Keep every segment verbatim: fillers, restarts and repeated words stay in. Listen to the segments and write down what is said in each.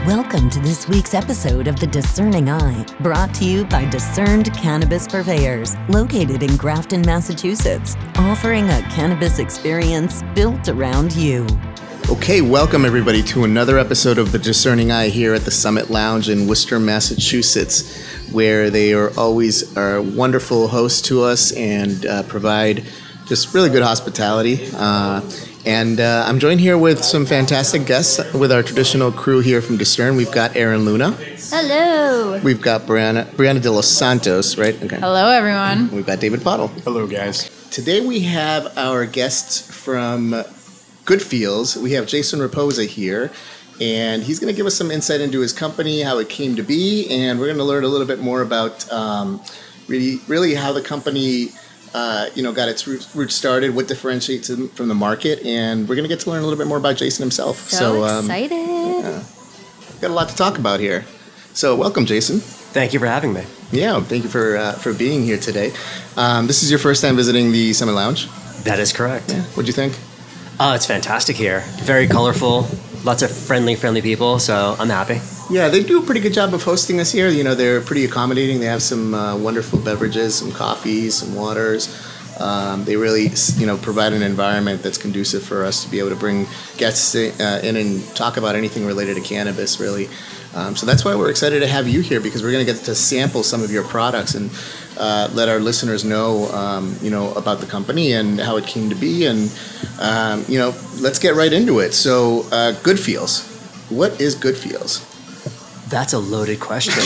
Welcome to this week's episode of The Discerning Eye, brought to you by Discerned Cannabis Purveyors, located in Grafton, Massachusetts, offering a cannabis experience built around you. Okay, welcome everybody to another episode of The Discerning Eye here at the Summit Lounge in Worcester, Massachusetts, where they are always are wonderful hosts to us and uh, provide just really good hospitality. Uh, and uh, I'm joined here with some fantastic guests with our traditional crew here from Discern. We've got Erin Luna. Hello. We've got Brianna, Brianna de los Santos, right? Okay. Hello, everyone. We've got David Pottle. Hello, guys. Today we have our guests from Goodfields. We have Jason Raposa here, and he's going to give us some insight into his company, how it came to be, and we're going to learn a little bit more about um, really, really how the company, uh, you know, got its roots root started, what differentiates it from the market, and we're going to get to learn a little bit more about Jason himself. So, so um, excited! Yeah, got a lot to talk about here. So, welcome, Jason. Thank you for having me. Yeah, thank you for uh, for being here today. Um, this is your first time visiting the Summit Lounge. That is correct. Yeah. What'd you think? Oh, it's fantastic here. Very colorful. Lots of friendly, friendly people. So I'm happy. Yeah, they do a pretty good job of hosting us here. You know, they're pretty accommodating. They have some uh, wonderful beverages, some coffees, some waters. Um, they really, you know, provide an environment that's conducive for us to be able to bring guests uh, in and talk about anything related to cannabis, really. Um, so that's why we're excited to have you here, because we're going to get to sample some of your products and uh, let our listeners know, um, you know, about the company and how it came to be. And, um, you know, let's get right into it. So, uh, Goodfields. What is Goodfields? That's a loaded question.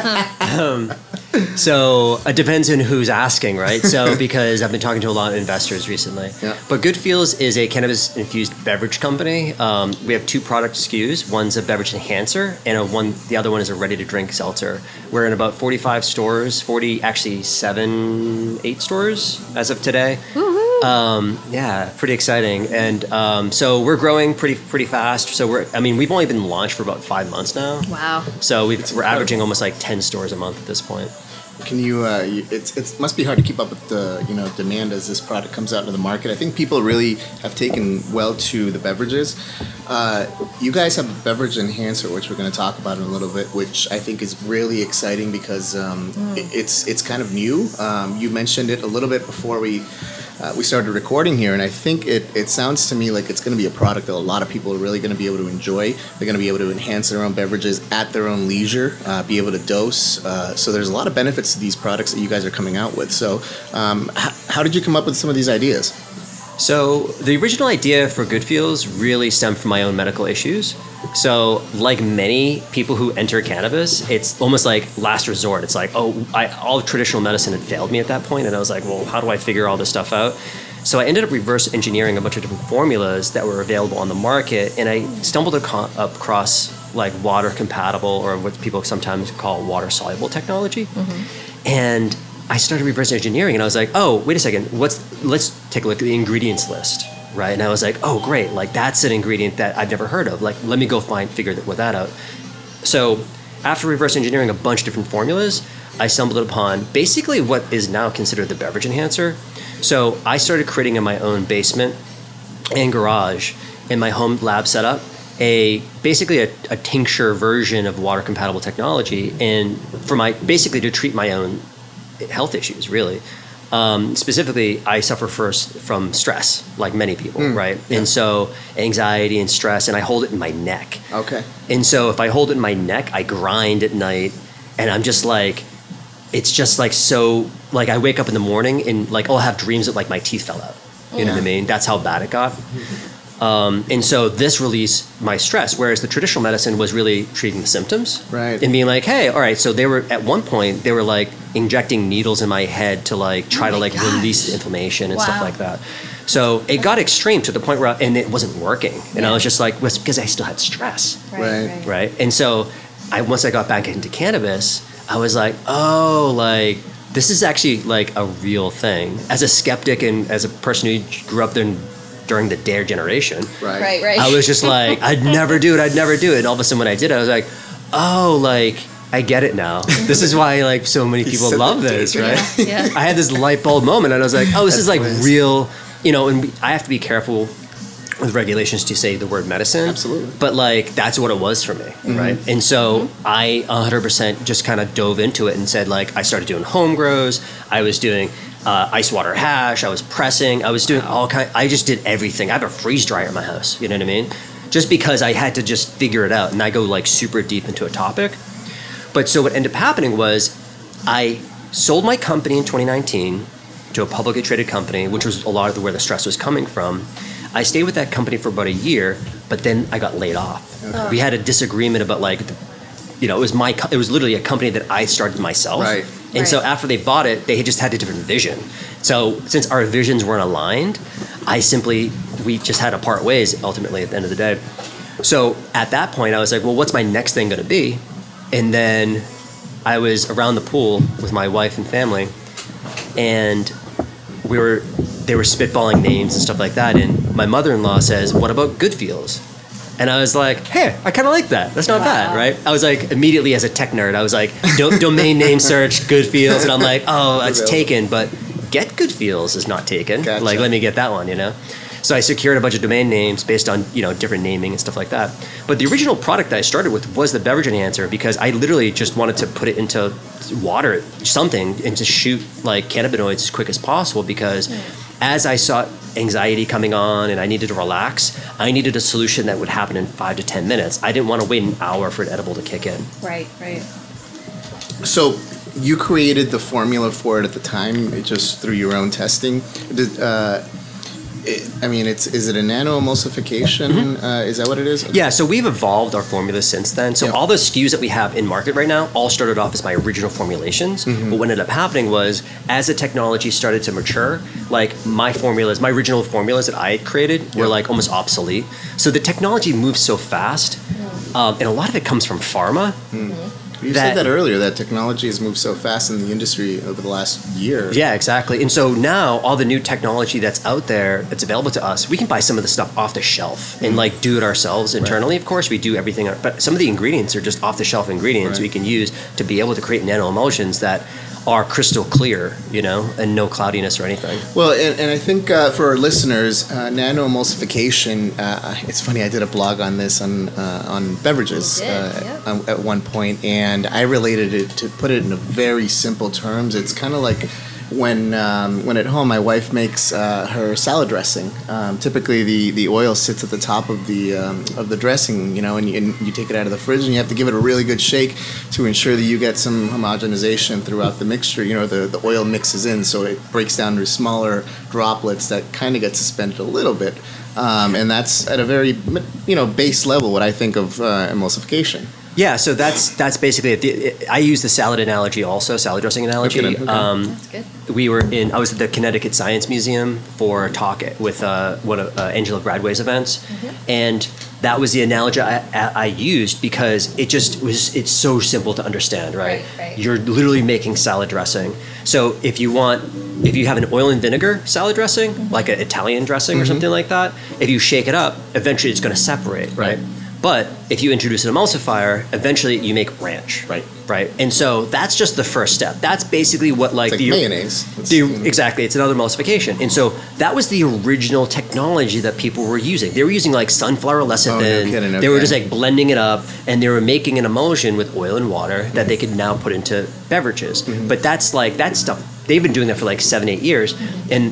um, so it depends on who's asking, right? So because I've been talking to a lot of investors recently. Yeah. But Goodfields is a cannabis-infused beverage company. Um, we have two product S K Us. One's a beverage enhancer, and a one the other one is a ready-to-drink seltzer. We're in about forty-five stores, forty, actually seven, eight stores as of today. Woo-hoo. Um, yeah, pretty exciting. And um, so we're growing pretty pretty fast. So we're, I mean, we've only been launched for about five months now. Wow. So we've, we're averaging almost like ten stores a month at this point. Can you? Uh, you it's it must be hard to keep up with the you know demand as this product comes out into the market. I think people really have taken well to the beverages. Uh, you guys have a beverage enhancer, which we're going to talk about in a little bit, which I think is really exciting because um, mm. it, it's it's kind of new. Um, you mentioned it a little bit before we. Uh, we started recording here, and I think it, it sounds to me like it's going to be a product that a lot of people are really going to be able to enjoy. They're going to be able to enhance their own beverages at their own leisure, uh, be able to dose. Uh, so there's a lot of benefits to these products that you guys are coming out with. So um, h- how did you come up with some of these ideas? So the original idea for Goodfields really stemmed from my own medical issues. So like many people who enter cannabis, it's almost like last resort. It's like, oh, I, all traditional medicine had failed me at that point. And I was like, well, how do I figure all this stuff out? So I ended up reverse engineering a bunch of different formulas that were available on the market. And I stumbled ac- across like water compatible, or what people sometimes call water soluble technology. Mm-hmm. And I started reverse engineering, and I was like, oh, wait a second, what's, let's take a look at the ingredients list, right? And I was like, oh, great, like that's an ingredient that I've never heard of. Like, let me go find, figure that, that out. So after reverse engineering a bunch of different formulas, I stumbled upon basically what is now considered the beverage enhancer. So I started creating in my own basement and garage in my home lab setup, a basically a, a tincture version of water compatible technology, and for my basically to treat my own health issues, really. Um, specifically, I suffer first from stress, like many people, mm, right? Yeah. And so anxiety and stress, and I hold it in my neck. Okay. And so if I hold it in my neck, I grind at night, and I'm just like, it's just like so, like I wake up in the morning and like I'll have dreams that like my teeth fell out. You yeah. know what I mean? That's how bad it got. Um, and so this released my stress, whereas the traditional medicine was really treating the symptoms. Right. And being like, hey, all right, so they were, at one point, they were like injecting needles in my head to like try oh to like gosh. release the inflammation and wow. stuff like that. So it got extreme to the point where, I, and it wasn't working. And yeah. I was just like, well, it's because I still had stress. Right. Right. right. right? And so I once I got back into cannabis, I was like, oh, like, this is actually like a real thing. As a skeptic and as a person who grew up in during the DARE generation. Right. Right, right. I was just like, I'd never do it, I'd never do it. And all of a sudden when I did it, I was like, oh, like, I get it now. This is why like so many people love this, right? Yeah. I had this light bulb moment and I was like, oh, this is like real, you know, and I have to be careful with regulations to say the word medicine. Absolutely. But like that's what it was for me, mm-hmm. right? And so mm-hmm. I one hundred percent just kind of dove into it and said like I started doing home grows. I was doing uh, ice water hash. I was pressing. I was doing all kind. I just did everything. I have a freeze dryer in my house. You know what I mean? Just because I had to just figure it out, and I go like super deep into a topic. But so what ended up happening was I sold my company in twenty nineteen to a publicly traded company, which was a lot of the, where the stress was coming from. I stayed with that company for about a year, but then I got laid off. Okay. We had a disagreement about like, the, you know, it was my, it was literally a company that I started myself. Right. And right. so after they bought it, they had just had a different vision. So since our visions weren't aligned, I simply, we just had to part ways ultimately at the end of the day. So at that point I was like, well, what's my next thing going to be? And then I was around the pool with my wife and family, and we were, they were spitballing names and stuff like that. And my mother-in-law says, what about Goodfeels? And I was like, hey, I kind of like that. That's not wow. bad, right? I was like, immediately as a tech nerd, I was like, do- domain name search, Goodfeels. And I'm like, oh, that's taken, but Get Goodfeels is not taken. Gotcha. Like, let me get that one, you know? So I secured a bunch of domain names based on, you know, different naming and stuff like that. But the original product that I started with was the beverage enhancer, because I literally just wanted to put it into water, something, and to shoot like cannabinoids as quick as possible, because mm. as I saw anxiety coming on and I needed to relax, I needed a solution that would happen in five to ten minutes. I didn't want to wait an hour for an edible to kick in. Right, right. So you created the formula for it at the time, just through your own testing. Did, uh, It, I mean, it's is it a nano emulsification? Mm-hmm. Uh, is that what it is? Yeah, so we've evolved our formula since then. So yeah. all the S K Us that we have in market right now all started off as my original formulations. Mm-hmm. But what ended up happening was, as the technology started to mature, like my formulas, my original formulas that I had created were yeah. like almost obsolete. So the technology moves so fast, mm-hmm. um, and a lot of it comes from pharma. Mm-hmm. You that, said that earlier, that technology has moved so fast in the industry over the last year. Yeah, exactly. And so now all the new technology that's out there, that's available to us, we can buy some of the stuff off the shelf mm-hmm. and like do it ourselves internally. Right. Of course, we do everything, but some of the ingredients are just off the shelf ingredients right. we can use to be able to create nano emulsions that are crystal clear, you know, and no cloudiness or anything. Well, and, and I think uh, for our listeners, uh, nano emulsification, uh, it's funny, I did a blog on this on uh, on beverages did, uh, yep. at one point, and I related it to put it in a very simple terms. It's kind of like when um, when at home my wife makes uh, her salad dressing. Um, typically, the, the oil sits at the top of the um, of the dressing, you know, and you, and you take it out of the fridge, and you have to give it a really good shake to ensure that you get some homogenization throughout the mixture. You know, the, the oil mixes in, so it breaks down to smaller droplets that kind of get suspended a little bit, um, and that's at a very, you know, base level what I think of uh, emulsification. Yeah, so that's that's basically it. The, I use the salad analogy also, salad dressing analogy. Okay, okay. Um, that's good. We were in. I was at the Connecticut Science Museum for a talk with uh, one of uh, Angela Gradway's events, mm-hmm. and that was the analogy I, I, I used because it just was. It's so simple to understand, right? Right, right? You're literally making salad dressing. So if you want, if you have an oil and vinegar salad dressing, mm-hmm. like an Italian dressing mm-hmm. or something like that, if you shake it up, eventually it's going to separate, right? right? But if you introduce an emulsifier, eventually you make ranch, right? Right, and so that's just the first step. That's basically what like, it's like the mayonnaise. It's, the, you know. Exactly, it's another emulsification, and so that was the original technology that people were using. They were using like sunflower lecithin. Oh, no kidding, okay. They were just like blending it up, and they were making an emulsion with oil and water that mm-hmm. they could now put into beverages. Mm-hmm. But that's like that stuff. They've been doing that for like seven, eight years, and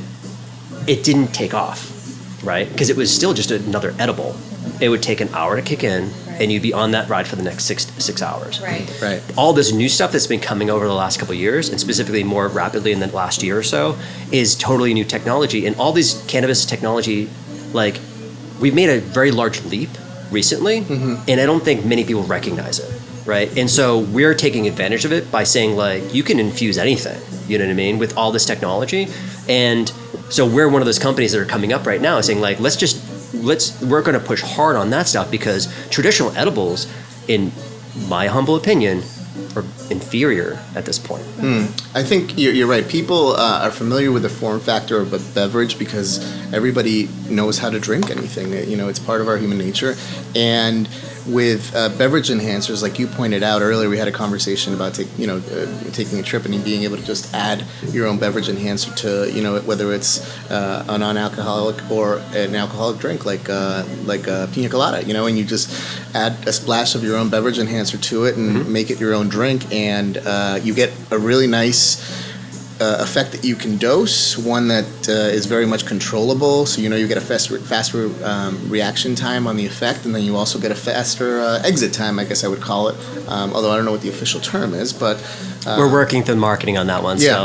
it didn't take off, right? Because it was still just another edible. It would take an hour to kick in, right. and you'd be on that ride for the next six six hours. Right. Right. All this new stuff that's been coming over the last couple of years, and specifically more rapidly in the last year or so, is totally new technology. And all these cannabis technology, like, we've made a very large leap recently, mm-hmm. and I don't think many people recognize it, right? And so we're taking advantage of it by saying, like, you can infuse anything, you know what I mean, with all this technology. And so we're one of those companies that are coming up right now saying, like, let's just Let's. We're going to push hard on that stuff because traditional edibles, in my humble opinion, are inferior at this point. Mm. I think you're, you're right. People uh, are familiar with the form factor of a beverage because everybody knows how to drink anything. You know, it's part of our human nature. And with uh, beverage enhancers, like you pointed out earlier, we had a conversation about take, you know uh, taking a trip and being able to just add your own beverage enhancer to, you know, whether it's uh, a non-alcoholic or an alcoholic drink like uh, like a pina colada, you know, and you just add a splash of your own beverage enhancer to it and mm-hmm. make it your own drink, and uh, you get a really nice Uh, effect that you can dose, one that uh, is very much controllable. So you know you get a faster, faster um, reaction time on the effect, and then you also get a faster uh, exit time, I guess I would call it. Um, although I don't know what the official term is, but uh, we're working through the marketing on that one. Yeah.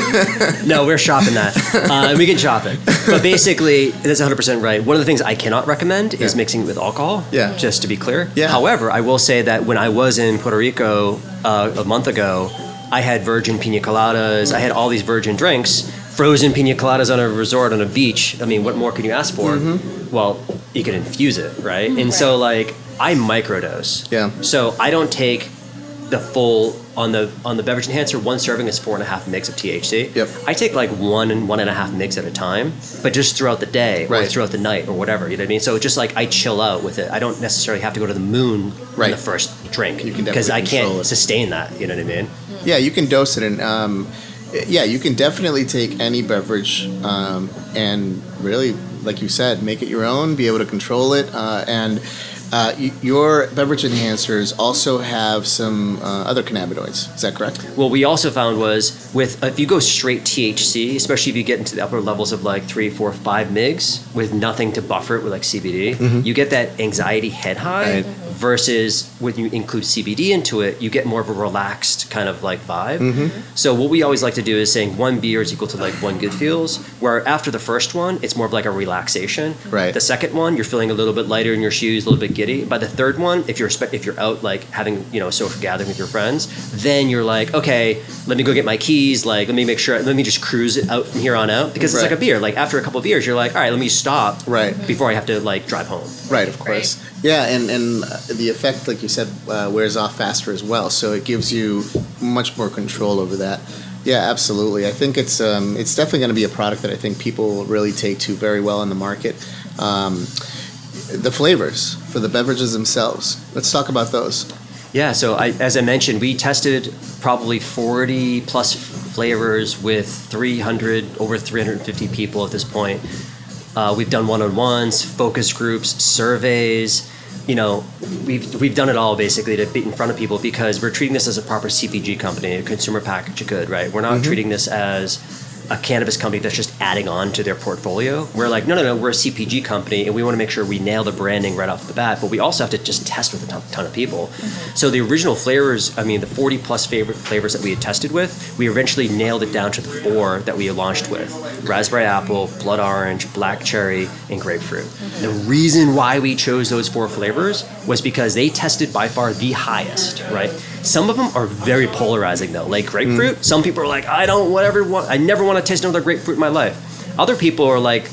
So no, we're shopping that, uh, and we can shop it. But basically, that's one hundred percent right. One of the things I cannot recommend yeah. is mixing it with alcohol. Yeah. Just to be clear. Yeah. However, I will say that when I was in Puerto Rico uh, a month ago, I had virgin pina coladas. I had all these virgin drinks, frozen pina coladas on a resort on a beach. I mean, what more can you ask for? Mm-hmm. Well, you can infuse it, right? Mm-hmm. And right. so, like, I microdose. Yeah. So I don't take the full on the on the beverage enhancer. One serving is four and a half mgs of T H C. Yep. I take like one and one and a half mgs at a time, but just throughout the day right. or throughout the night or whatever. You know what I mean? So just like I chill out with it. I don't necessarily have to go to the moon right. on the first drink. You can because I can't it. sustain that. You know what I mean? Yeah, you can dose it, and um, yeah, you can definitely take any beverage um, and really, like you said, make it your own. Be able to control it, uh, and uh, y- your beverage enhancers also have some uh, other cannabinoids. Is that correct? What we also found was with if you go straight T H C, especially if you get into the upper levels of like three, four, five mgs with nothing to buffer it with like C B D, mm-hmm. you get that anxiety head high. Right. Versus when you include C B D into it, you get more of a relaxed kind of like vibe. Mm-hmm. So what we always like to do is saying one beer is equal to like one good feels, where after the first one, it's more of like a relaxation. Right. The second one, you're feeling a little bit lighter in your shoes, a little bit giddy. By the third one, if you're if you're out like having, you know, a social gathering with your friends, then you're like, okay, let me go get my keys. Like, let me make sure, let me just cruise it out from here on out. Because it's right. like a beer. Like after a couple of beers, you're like, all right, let me stop right. before I have to like drive home. Right, of course. Right. Yeah, and, and the effect, like you said, uh, wears off faster as well. So it gives you much more control over that. Yeah, absolutely. I think it's um, it's definitely going to be a product that I think people really take to very well in the market. Um, the flavors for the beverages themselves. Let's talk about those. Yeah, so I, as I mentioned, we tested probably forty plus flavors with three hundred, over three hundred fifty people at this point. Uh, we've done one-on-ones, focus groups, surveys. You know, we've we've done it all basically to be in front of people because we're treating this as a proper C P G company, a consumer packaged good, right? We're not mm-hmm. treating this as a cannabis company that's just adding on to their portfolio. We're like, no, no, no, we're a C P G company and we want to make sure we nail the branding right off the bat, but we also have to just test with a ton, ton of people. Mm-hmm. So the original flavors, I mean, the forty plus favorite flavors that we had tested with, we eventually nailed it down to the four that we launched with. Raspberry apple, blood orange, black cherry, and grapefruit. Mm-hmm. The reason why we chose those four flavors was because they tested by far the highest, right? Some of them are very polarizing though, like grapefruit. Mm. Some people are like, I don't whatever want, I never want to taste another grapefruit in my life. Other people are like,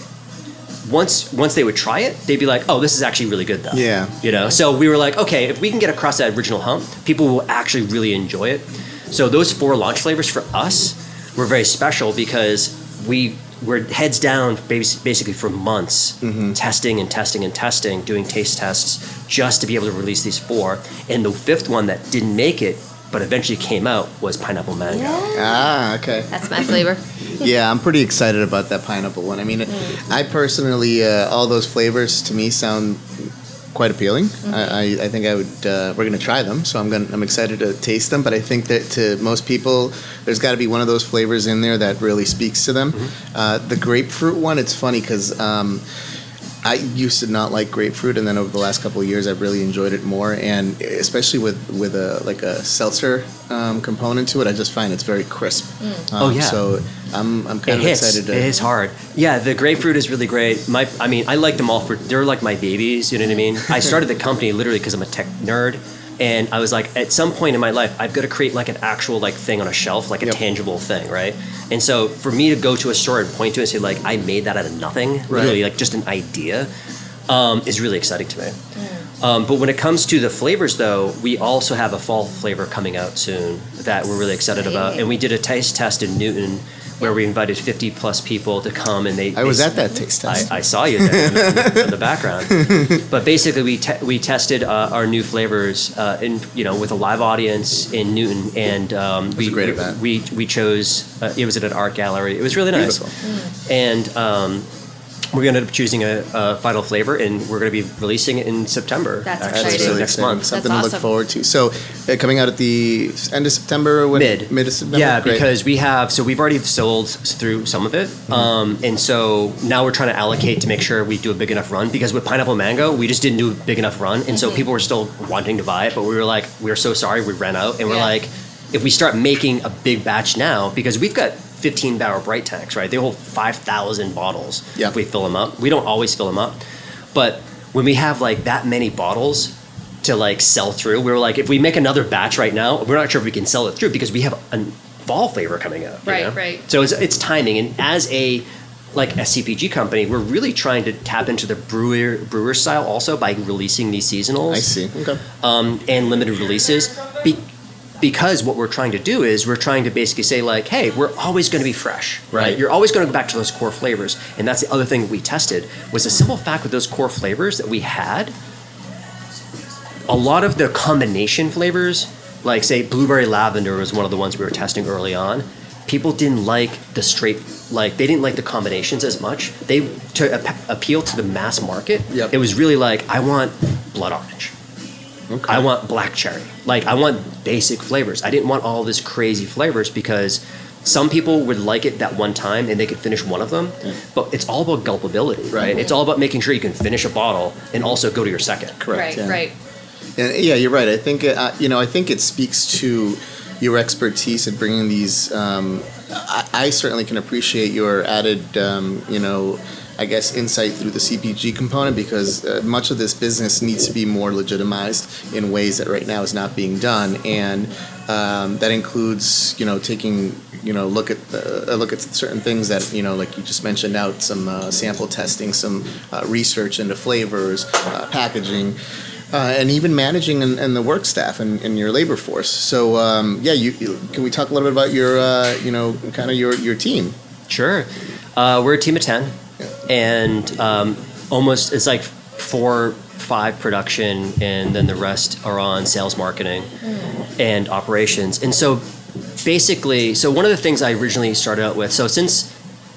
once once they would try it, they'd be like, oh, this is actually really good though. Yeah. You know, so we were like, okay, if we can get across that original hump, people will actually really enjoy it. So those four launch flavors for us were very special because we were heads down basically for months, mm-hmm. testing and testing and testing, doing taste tests just to be able to release these four. And the fifth one that didn't make it, but eventually came out, was pineapple mango. Yeah. Ah, okay. That's my flavor. Yeah, I'm pretty excited about that pineapple one. I mean, mm. I personally, uh, all those flavors to me sound quite appealing. Mm-hmm. I, I think I would. Uh, we're going to try them, so I'm going. I'm excited to taste them. But I think that to most people, there's got to be one of those flavors in there that really speaks to them. Mm-hmm. Uh, the grapefruit one, it's funny because um, I used to not like grapefruit, and then over the last couple of years, I've really enjoyed it more. And especially with with a like a seltzer um, component to it, I just find it's very crisp. Mm. Um, oh yeah. So I'm I'm kind it of hits. excited to. It is hard. Yeah, the grapefruit is really great. My, I mean, I like them all for. They're like my babies. You know what I mean? I started the company literally because I'm a tech nerd. And I was like, at some point in my life, I've got to create like an actual like thing on a shelf, like a yep. tangible thing, right? And so for me to go to a store and point to it and say like, I made that out of nothing, right. Literally like just an idea, um, is really exciting to me. Mm. Um, but when it comes to the flavors though, we also have a fall flavor coming out soon that we're really excited about. And we did a taste test in Newton where we invited fifty plus people to come and they. I was they, at that taste test. I, I saw you there in the, in the background. But basically, we te- we tested uh, our new flavors uh, in you know with a live audience in Newton, and um, we, a great we, event. we we chose. Uh, it was at an art gallery. It was really nice. Beautiful. And um, we're going to end up choosing a, a final flavor, and we're going to be releasing it in September. That's actually, exciting. so really next exciting. month. Something That's to awesome. look forward to. So, uh, coming out at the end of September, when, Mid. mid of September. Yeah, Great. because we have, so we've already sold through some of it. Mm-hmm. Um, and so now we're trying to allocate to make sure we do a big enough run, because with Pineapple Mango, we just didn't do a big enough run. And so people were still wanting to buy it, but we were like, we were so sorry we ran out. And we're Yeah. like, if we start making a big batch now, because we've got fifteen barrel bright tanks, right? They hold five thousand bottles Yeah. if we fill them up. We don't always fill them up. But when we have like that many bottles to like sell through, we were like, if we make another batch right now, we're not sure if we can sell it through because we have a fall flavor coming out. you Right, know? right. So it's, it's timing. And as a like a C P G company, we're really trying to tap into the brewer brewer style also by releasing these seasonals I see. Okay. um, and limited releases. Be- because what we're trying to do is we're trying to basically say like, hey, we're always going to be fresh, right? Right. You're always going to go back to those core flavors. And that's the other thing we tested was the simple fact with those core flavors that we had, a lot of the combination flavors, like say blueberry lavender was one of the ones we were testing early on. People didn't like the straight, like they didn't like the combinations as much. They, to ap- appeal to the mass market, Yep. it was really like, I want blood orange. Okay. I want black cherry. Like I want basic flavors. I didn't want all this crazy flavors because some people would like it that one time and they could finish one of them. But it's all about gulpability, right? Right. It's all about making sure you can finish a bottle and also go to your second. Correct. Right, yeah. right. And yeah, you're right. I think uh, you know. I think it speaks to your expertise in bringing these. Um, I, I certainly can appreciate your added, um, you know, I guess insight through the C P G component because uh, much of this business needs to be more legitimized in ways that right now is not being done, and um, that includes you know taking you know look at uh, a look at certain things that you know like you just mentioned out some uh, sample testing, some uh, research into flavors, uh, packaging. Uh, and even managing and, and the work staff and, and your labor force. So um, yeah, you, you can we talk a little bit about your uh, you know kind of your your team? Sure. Uh, we're a team of ten, and um, almost it's like four, five production, and then the rest are on sales, marketing, and operations. And so basically, so one of the things I originally started out with, so since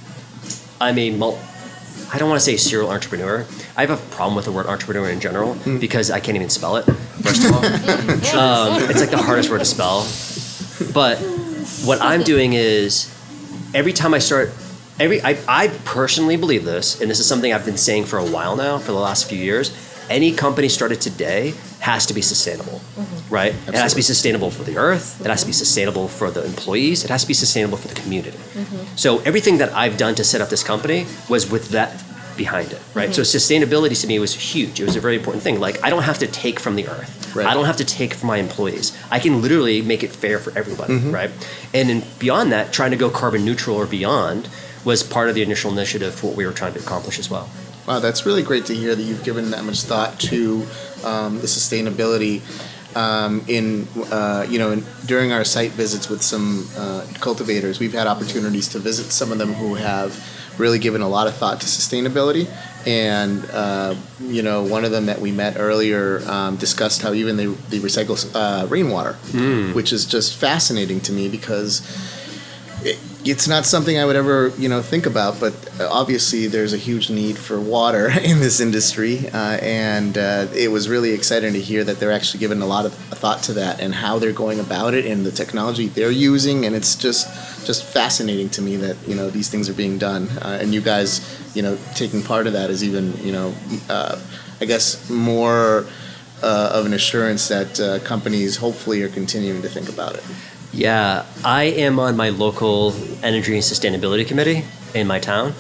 I'm a mul- I don't want to say serial entrepreneur. I have a problem with the word entrepreneur in general because I can't even spell it, first of all. um, it's like the hardest word to spell. But what I'm doing is every time I start, every I, I personally believe this, and this is something I've been saying for a while now, for the last few years, any company started today has to be sustainable, right? It has to be sustainable for the earth. It has to be sustainable for the employees. It has to be sustainable for the community. So everything that I've done to set up this company was with that behind it, right? So sustainability to me was huge. It was a very important thing. Like I don't have to take from the earth. Right. I don't have to take from my employees. I can literally make it fair for everybody, right? And then beyond that, trying to go carbon neutral or beyond was part of the initial initiative for what we were trying to accomplish as well. Wow, that's really great to hear that you've given that much thought to um, the sustainability. Um, in uh, you know, in, during our site visits with some uh, cultivators, we've had opportunities to visit some of them who have really given a lot of thought to sustainability. And uh, you know, one of them that we met earlier um, discussed how even they they recycle uh, rainwater, Mm. which is just fascinating to me because it, it's not something I would ever, you know, think about, but obviously there's a huge need for water in this industry, uh, and uh, it was really exciting to hear that they're actually giving a lot of thought to that and how they're going about it and the technology they're using, and it's just just fascinating to me that, you know, these things are being done, uh, and you guys, you know, taking part of that is even, you know, uh, I guess more uh, of an assurance that uh, companies hopefully are continuing to think about it. Yeah, I am on my local energy and sustainability committee in my town,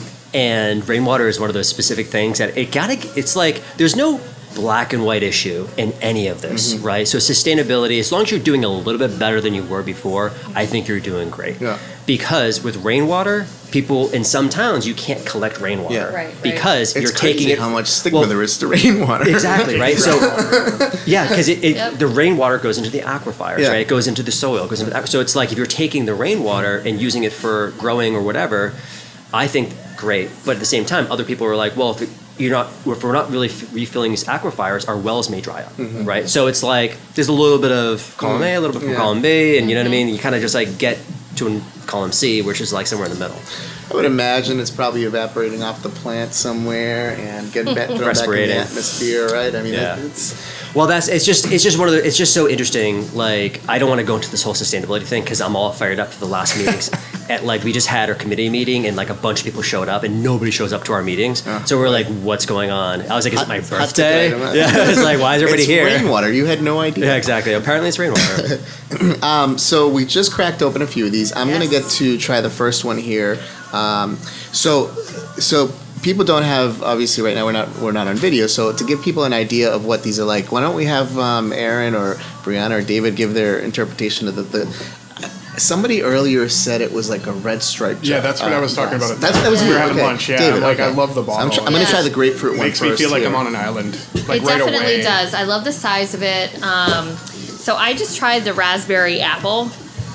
and rainwater is one of those specific things that it gotta. It's like there's no black and white issue in any of this, right? So sustainability, as long as you're doing a little bit better than you were before, I think you're doing great. Yeah. because with rainwater, people in some towns you can't collect rainwater Yeah. Right, right. because It's you're crazy taking it. how much stigma well, there is to rainwater. Exactly, right? So, yeah, because it, it, Yep. the rainwater goes into the aquifers, Yeah. right? It goes into the soil, it goes into the, aqu- so it's like if you're taking the rainwater and using it for growing or whatever, I think great. But at the same time, other people are like, well, if it, you're not, if we're not really f- refilling these aquifers, our wells may dry up, Mm-hmm. right? So it's like there's a little bit of column A, a little bit from Yeah. column B, and you know what I mean? You kind of just like get to a column C, which is like somewhere in the middle. I would imagine it's probably evaporating off the plant somewhere and getting back, thrown back in the Respirating. atmosphere, right? I mean, Yeah. it's Well, that's it's just it's just one of the it's just so interesting. Like I don't want to go into this whole sustainability thing because I'm all fired up for the last meetings. At like we just had our committee meeting and like a bunch of people showed up and nobody shows up to our meetings. Oh, so we're like, what's going on? I was like, is it my Hot- hot birthday? ticket item. Yeah, it's like why is everybody it's here? rainwater. You had no idea. Yeah, exactly. Apparently it's rainwater. Um, so we just cracked open a few of these. I'm gonna Yes. get to try the first one here. Um, so, so people don't have obviously right now we're not we're not on video. So to give people an idea of what these are like, why don't we have um, Aaron or Brianna or David give their interpretation of the. the Somebody earlier said it was like a red stripe. Yeah, that's what I was talking glass. about. That's, that was we you. were having okay. lunch. Yeah, David, I'm like okay. I love the So I'm, bottle. tr- I'm gonna Yeah. try the grapefruit It one makes first. me feel like here. I'm on an island. Like It right definitely away. does. I love the size of it. Um, so I just tried the raspberry apple,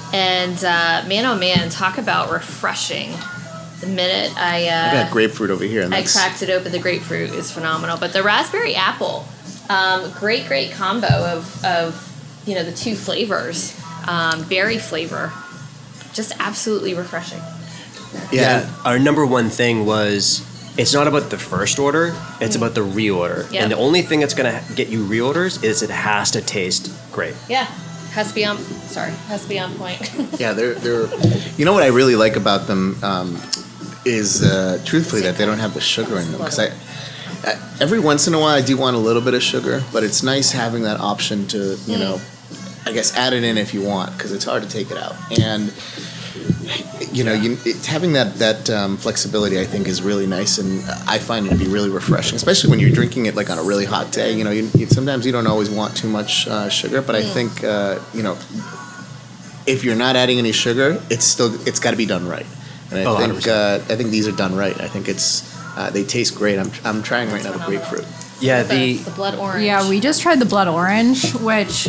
and uh, man, oh man, talk about refreshing. The minute I uh, I got grapefruit over here. And I that's, cracked it open, the grapefruit is phenomenal. But the raspberry apple, um, great, great combo of of you know the two flavors, um, berry flavor, just absolutely refreshing. yeah. Our number one thing was it's not about the first order, it's about the reorder. Yep. And the only thing that's gonna get you reorders is it has to taste great. Yeah, has to be on. Sorry, has to be on point. Yeah, they're they're. You know what I really like about them um, is uh, truthfully that they don't have the sugar in them because I, I every once in a while I do want a little bit of sugar, but it's nice having that option to you know, I guess add it in if you want because it's hard to take it out and. You know, you, it, having that that um, flexibility, I think, is really nice, and I find it to be really refreshing, especially when you're drinking it like on a really hot day. You know, you, you, sometimes you don't always want too much uh, sugar, but I think uh, you know, if you're not adding any sugar, it's still it's got to be done right. And I Oh, think one hundred percent. uh, I think these are done right. I think it's uh, they taste great. I'm I'm trying right now the phenomenal. grapefruit. Yeah, the, the the blood orange. Yeah, we just tried the blood orange, which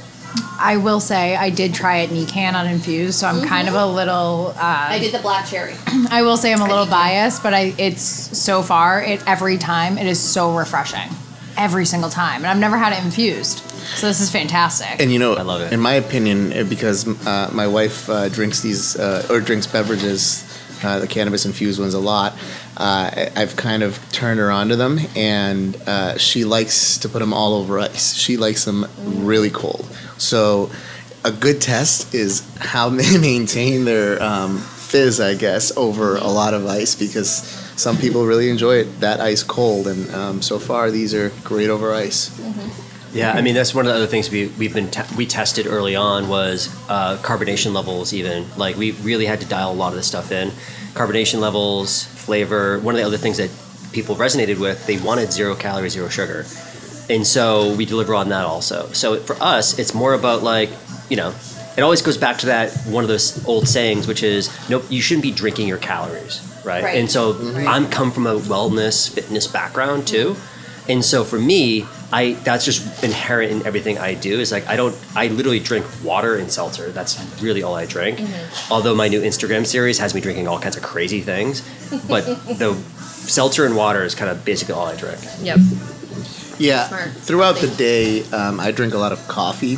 I will say I did try it in can uninfused, so I'm kind of a little. Uh, I did the black cherry. I will say I'm a little did too. biased, but I it's so far it every time it is so refreshing, every single time, and I've never had it infused, so this is fantastic. And you know, I love it. in my opinion, uh, because uh, my wife uh, drinks these uh, or drinks beverages, uh, the cannabis infused ones a lot. Uh, I- I've kind of turned her onto them, and uh, she likes to put them all over ice. She likes them really cold. So, a good test is how they maintain their um, fizz, I guess, over a lot of ice because some people really enjoy it that ice cold, and um, so far these are great over ice. Yeah, I mean that's one of the other things we we've been te- we tested early on was uh, carbonation levels. Even like we really had to dial a lot of this stuff in, carbonation levels, flavor. One of the other things that people resonated with, they wanted zero calories, zero sugar, and so we deliver on that also. So for us, it's more about like you know, it always goes back to that one of those old sayings, which is nope, you shouldn't be drinking your calories, right? Right. And so Right. I'm come from a wellness fitness background too. And so for me, I that's just inherent in everything I do. Is like I don't I literally drink water and seltzer. That's really all I drink. Although my new Instagram series has me drinking all kinds of crazy things, but the seltzer and water is kind of basically all I drink. Yep. Yeah, Smart. throughout the day, um, I drink a lot of coffee,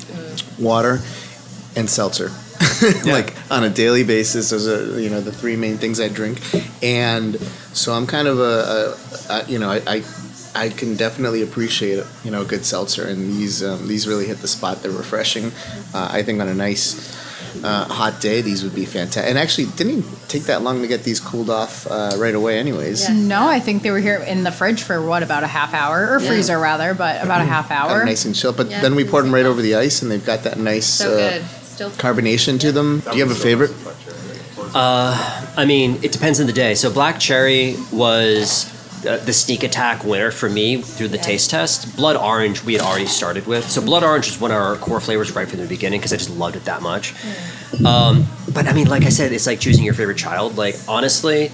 water, and seltzer. Like on a daily basis, those are you know the three main things I drink, and so I'm kind of a, a, a you know I, I I can definitely appreciate you know a good seltzer, and these um, these really hit the spot. They're refreshing. Uh, I think on a nice uh, hot day, these would be fantastic. And actually, didn't even take that long to get these cooled off uh, right away. Anyways. Yeah. No, I think they were here in the fridge for what about a half hour or Yeah. freezer rather, but about a half Kind of hour. nice and chill, but Yeah. then we poured them right over the ice, and they've got that nice So uh, good. Still. carbonation to them. Do you have a favorite? I mean, it depends on the day. So black cherry was uh, the sneak attack winner for me through the Yeah. taste test. Blood orange we had already started with, so blood orange was one of our core flavors right from the beginning because I just loved it that much. Um, but I mean, like I said, it's like choosing your favorite child. Like honestly,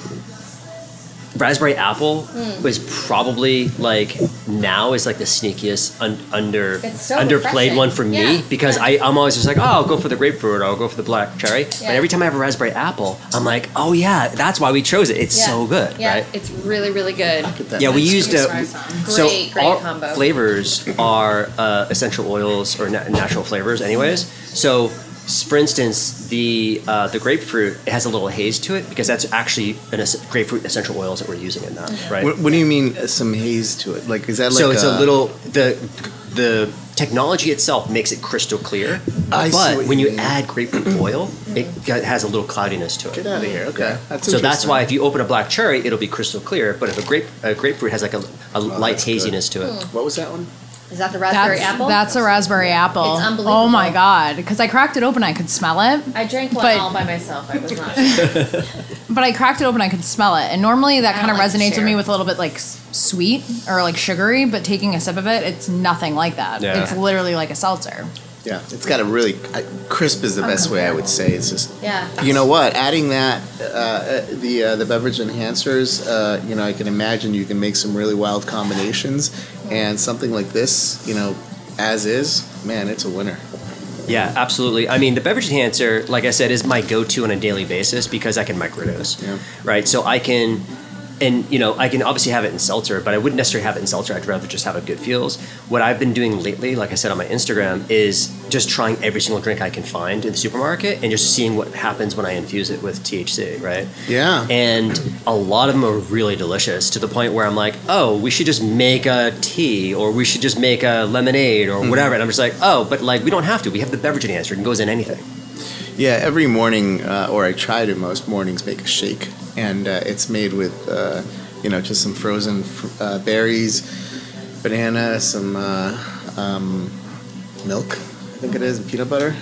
raspberry apple Mm. was probably like now is like the sneakiest un- under It's so underplayed refreshing. one for me Yeah. because Yeah. I I'm always just like, oh, I'll go for the grapefruit or I'll go for the black cherry. Yeah. But every time I have a raspberry apple, I'm like, oh yeah, that's why we chose it. It's Yeah. so good, Yeah, right? it's really, really good. Get that Yeah, we nice used spice. a Great, so great all combo. flavors are uh, essential oils or na- natural flavors, anyways. So, s- for instance, the uh, the grapefruit it has a little haze to it because that's actually an es- grapefruit essential oils that we're using in that, right? What, what do you mean uh, some haze to it? Like is that like so it's a, little the the technology itself makes it crystal clear, I see but what when you you mean. add grapefruit oil, it got- has a little cloudiness to it. Get out of here. Okay, that's So that's interesting. why if you open a black cherry, it'll be crystal clear. But if a grape a grapefruit has like a, a light that's good. haziness to it. What was that one? Is that the raspberry That's, apple? that's a raspberry apple. It's unbelievable. Oh my god! Because I cracked it open, I could smell it. I drank one But- all by myself. I was not sure. But I cracked it open, I could smell it. And normally that I kind of don't like to resonates with share. me with a little bit like s- sweet or like sugary. But taking a sip of it, it's nothing like that. Yeah. It's literally like a seltzer. Yeah, it's got a really I, crisp is the best way I would say. It's just Yeah. you know what? Adding that uh, uh, the uh, the beverage enhancers, uh, you know, I can imagine you can make some really wild combinations, and something like this, you know, as is, man, it's a winner. Yeah, absolutely. I mean, the beverage enhancer, like I said, is my go-to on a daily basis because I can microdose, Yeah. right? So I can, and you know, I can obviously have it in seltzer, but I wouldn't necessarily have it in seltzer. I'd rather just have a good feels. What I've been doing lately, like I said on my Instagram, is just trying every single drink I can find in the supermarket and just seeing what happens when I infuse it with T H C, right? Yeah. And a lot of them are really delicious to the point where I'm like, oh, we should just make a tea or we should just make a lemonade or whatever. And I'm just like, oh, but like we don't have to. We have the beverage enhancer. It goes in anything. Yeah, every morning, uh, or I try to most mornings, make a shake, and uh, it's made with, uh, you know, just some frozen fr- uh, berries, banana, some uh, um, milk, I think it is, and peanut butter.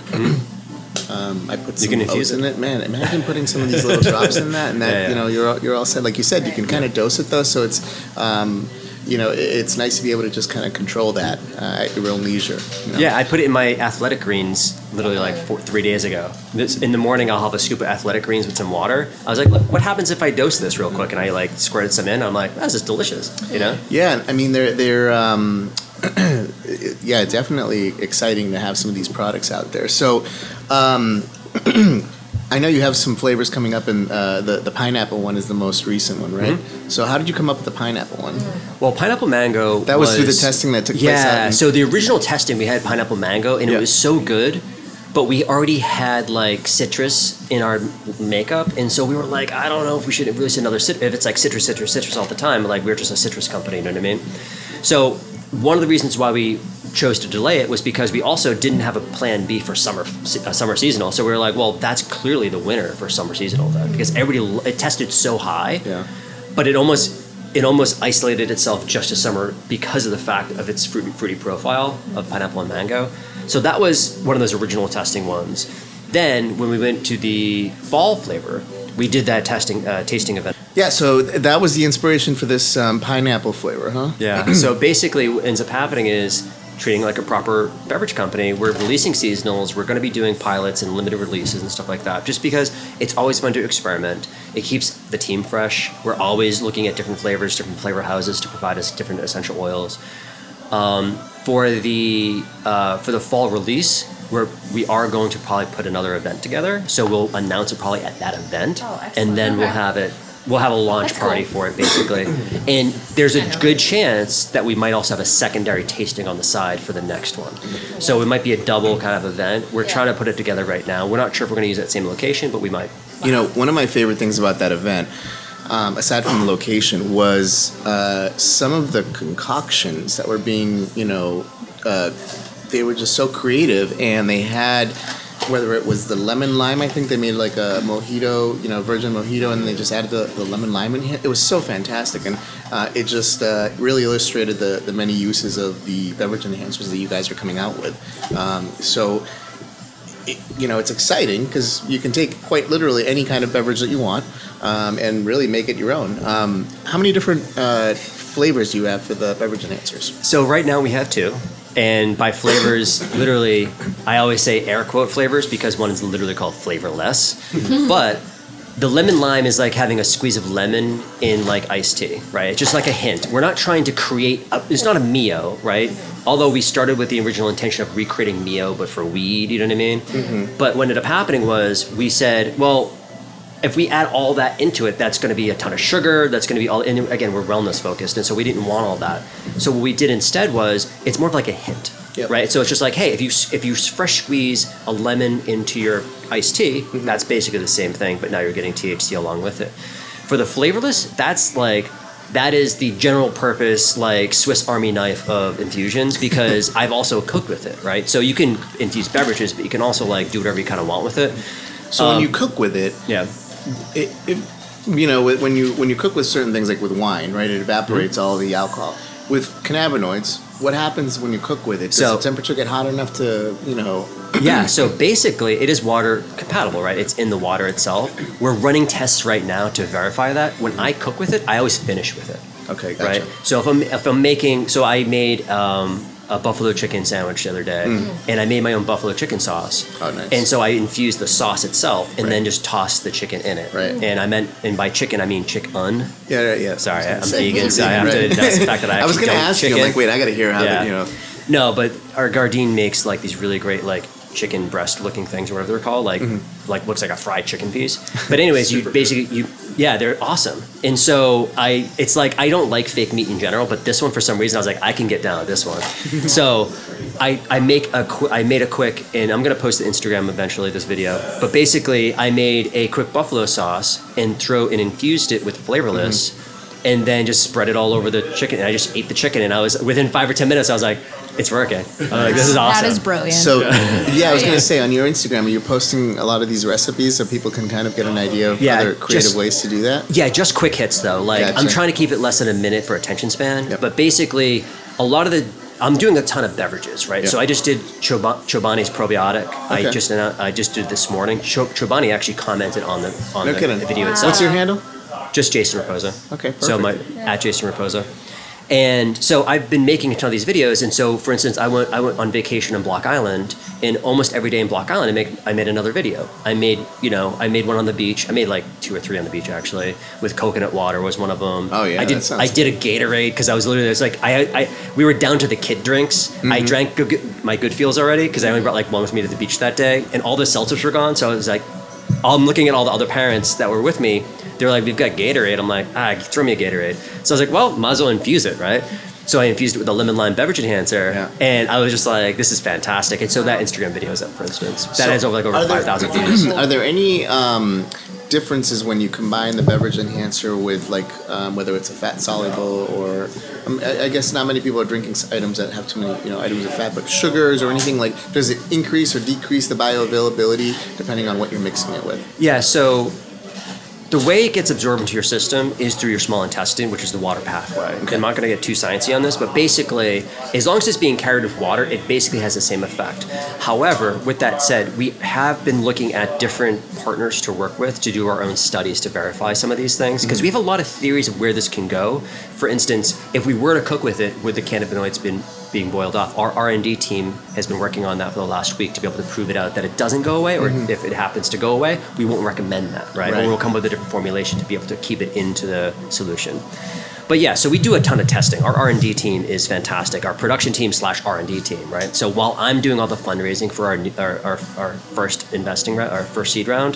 um, I put You some can infuse oats in it. it. Man, imagine putting some of these little drops in that, and that, Yeah, yeah. you know, you're all, you're all set. Like you said, you can kind of dose it though, so it's. Um, you know, it- it's nice to be able to just kind of control that uh, at your real leisure. You know? Yeah, I put it in my athletic greens literally like four, three days ago. This, in the morning, I'll have a scoop of athletic greens with some water. I was like, look, what happens if I dose this real quick? And I like squirted some in. I'm like, this is delicious, you know? Yeah, I mean they're they're um, yeah, definitely exciting to have some of these products out there. So, um, I know you have some flavors coming up, and uh, the the pineapple one is the most recent one, right? Mm-hmm. So, how did you come up with the pineapple one? Well, pineapple mango. That was through the testing that took place out Yeah. in- So the original testing, we had pineapple mango, and Yeah. it was so good. But we already had like citrus in our makeup, and so we were like, I don't know if we should release another citrus. If it's like citrus, citrus, citrus all the time, like we're just a citrus company, you know what I mean? So one of the reasons why we chose to delay it was because we also didn't have a plan B for summer uh, summer seasonal. So we were like, well, that's clearly the winner for summer seasonal then, because everybody it tested so high, Yeah. but it almost it almost isolated itself just to summer because of the fact of its fruity, fruity profile of pineapple and mango. So that was one of those original testing ones. Then when we went to the fall flavor, we did that testing uh, tasting event. Yeah, so th- that was the inspiration for this um, pineapple flavor, huh? Yeah. So basically, what ends up happening is treating it like a proper beverage company. We're releasing seasonals. We're going to be doing pilots and limited releases and stuff like that. Just because it's always fun to experiment. It keeps the team fresh. We're always looking at different flavors, different flavor houses to provide us different essential oils. Um, for the uh, for the fall release, we're we are going to probably put another event together. So we'll announce it probably at that event, Oh, excellent. and then we'll Okay. have it. We'll have a launch That's party cool. for it, basically. And there's I a know. good chance that we might also have a secondary tasting on the side for the next one. So it might be a double kind of event. We're Yeah. trying to put it together right now. We're not sure if we're going to use that same location, but we might. You know, one of my favorite things about that event, um, aside from the location, was uh, some of the concoctions that were being, you know, uh, they were just so creative, and they had, whether it was the lemon lime, I think they made like a mojito, you know, virgin mojito, and they just added the, the lemon lime in here. It was so fantastic, and uh, it just uh, really illustrated the, the many uses of the beverage enhancers that you guys are coming out with. Um, so it, you know, it's exciting because you can take quite literally any kind of beverage that you want um, and really make it your own. Um, how many different uh, flavors do you have for the beverage enhancers? So right now we have two. And by flavors, literally, I always say air quote flavors because one is literally called flavorless. But the lemon lime is like having a squeeze of lemon in like iced tea, right? It's just like a hint. We're not trying to create, a, it's not a Mio, right? Although we started with the original intention of recreating Mio, but for weed, you know what I mean? Mm-hmm. But what ended up happening was we said, well, if we add all that into it, that's going to be a ton of sugar. That's going to be all, and again, we're wellness focused. And so we didn't want all that. So what we did instead was it's more of like a hint. Yep. Right, so it's just like, hey, if you if you fresh squeeze a lemon into your iced tea, mm-hmm. that's basically the same thing, but now you're getting T H C along with it. For the flavorless, that's like that is the general purpose like Swiss Army knife of infusions because I've also cooked with it, right? So you can infuse beverages, but you can also like do whatever you kind of want with it. So um, when you cook with it, yeah, it, it you know when you when you cook with certain things like with wine, right, it evaporates mm-hmm. all the alcohol. With cannabinoids, what happens when you cook with it? Does so, the temperature get hot enough to, you know? Yeah, so basically it is water compatible, right? It's in the water itself. We're running tests right now to verify that. When I cook with it, I always finish with it. Okay, gotcha. Right? So if I'm, if I'm making, so I made um, a buffalo chicken sandwich the other day, mm. and I made my own buffalo chicken sauce. Oh, nice. And so I infused the sauce itself and right. then just tossed the chicken in it. Right. And I meant, and by chicken, I mean chick-un. Yeah, right, yeah. Sorry, I'm Say, vegan, so I have right. to, that's the fact that I actually I was going to ask chicken. you, I'm like, wait, I got to hear how, yeah. the, you know. No, but our Gardein makes like these really great like chicken breast looking things or whatever they're called, like mm-hmm. like looks like a fried chicken piece. But anyways, you basically you yeah, they're awesome. And so I it's like I don't like fake meat in general, but this one for some reason I was like I can get down with this one. So I I make a qu- I made a quick, and I'm gonna post to Instagram eventually this video. But basically I made a quick buffalo sauce and throw and infused it with flavorless. Mm-hmm. And then just spread it all over the chicken. And I just ate the chicken, and I was within five or ten minutes. I was like, "It's working." I was like, "This is awesome." That is brilliant. So, yeah, I was gonna say on your Instagram, you're posting a lot of these recipes, so people can kind of get an idea of yeah, other creative just, ways to do that. Yeah, just quick hits though. Like gotcha. I'm trying to keep it less than a minute for attention span. Yep. But basically, a lot of the I'm doing a ton of beverages, right? Yep. So I just did Choba- Chobani's probiotic. Okay. I just I just did this morning. Cho- Chobani actually commented on the on No the, kidding. the video Wow. itself. What's your handle? Just Jason Raposa. Okay, perfect. So my at Jason Raposa. And so I've been making a ton of these videos. And so, for instance, I went I went on vacation in Block Island, and almost every day in Block Island, I make I made another video. I made you know I made one on the beach. I made like two or three on the beach actually. With coconut water was one of them. Oh yeah, I did that sounds I did a Gatorade because I was literally it was like I, I we were down to the kid drinks. Mm-hmm. I drank good, good, my Good Feels already because I only brought like one with me to the beach that day, and all the seltzers were gone. So I was like, I'm looking at all the other parents that were with me. They're like, we've got Gatorade. I'm like, ah, throw me a Gatorade. So I was like, well, might as well infuse it, right? So I infused it with a lemon lime beverage enhancer, yeah. and I was just like, this is fantastic. And so that Instagram video is up, for instance. That So has over like over are there- five thousand views. Are there any um, differences when you combine the beverage enhancer with like um, whether it's a fat soluble or um, I, I guess not many people are drinking items that have too many you know items of fat, but sugars or anything like does it increase or decrease the bioavailability depending on what you're mixing it with? Yeah, so the way it gets absorbed into your system is through your small intestine, which is the water pathway. Okay. I'm not going to get too sciencey on this, but basically, as long as it's being carried with water, it basically has the same effect. However, with that said, we have been looking at different partners to work with to do our own studies to verify some of these things, because mm-hmm. we have a lot of theories of where this can go. For instance, if we were to cook with it, would the cannabinoids been being boiled off? Our R and D team has been working on that for the last week to be able to prove it out that it doesn't go away, or mm-hmm. if it happens to go away, we won't recommend that, right? right? Or we'll come with a different formulation to be able to keep it into the solution. But yeah, so we do a ton of testing. Our R and D team is fantastic. Our production team slash R and D team, right? So while I'm doing all the fundraising for our our, our, our first investing round, our first seed round,